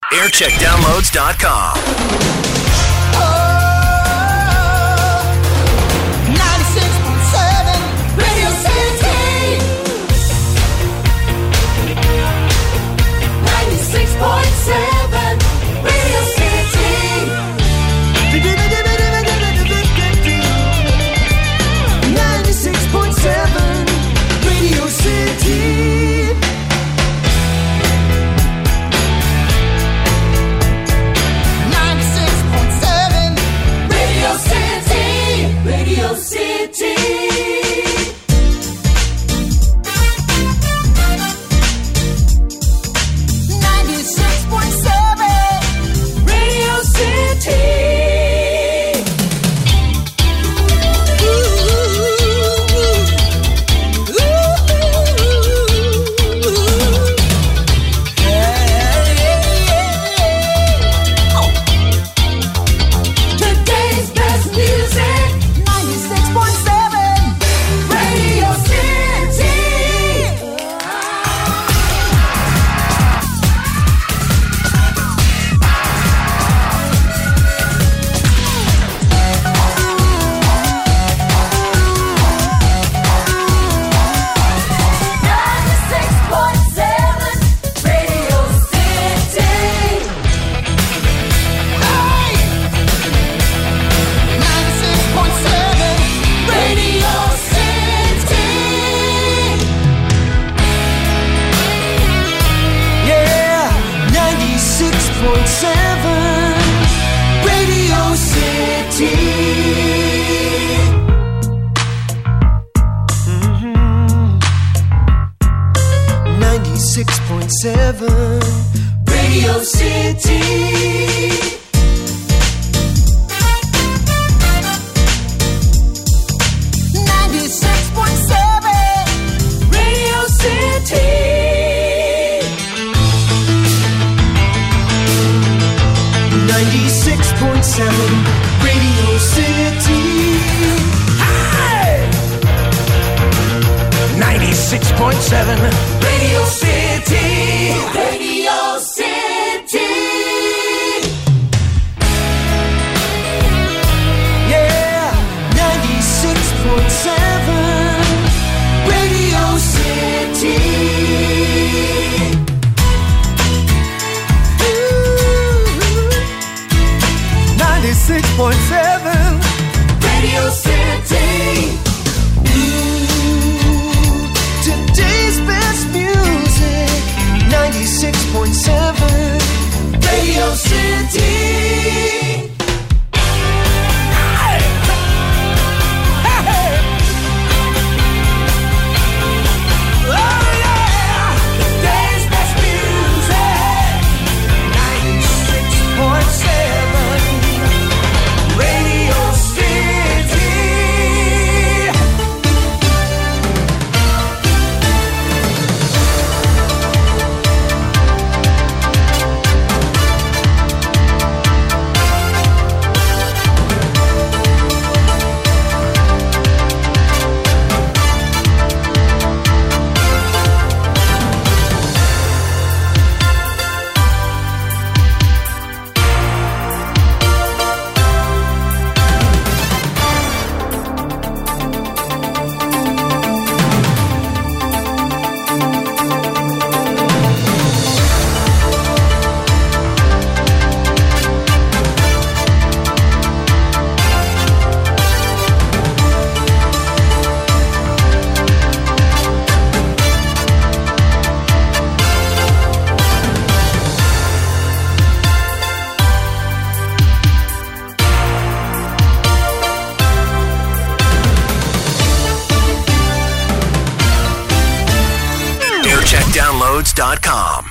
Aircheckdownloads.com. 96.7 Radio City. 96.7 Radio City. 96.7 Radio City. 96.7 Radio City. Radio City. 96.7 Radio City. Today's best music, 96.7 Radio City. Yeah, 96.7 Radio City. 96.7 Radio City. 96.7 Radio City. 96.7 Radio City. Hey! 96.7 Radio City. Radio City. Yeah, 96.7 Radio City. 96.7 Radio City. Today's best music, 96.7 Radio City. Hey! Hey! Oh yeah! Today's best music, 96.7 Radio City. Aircheckdownloads.com.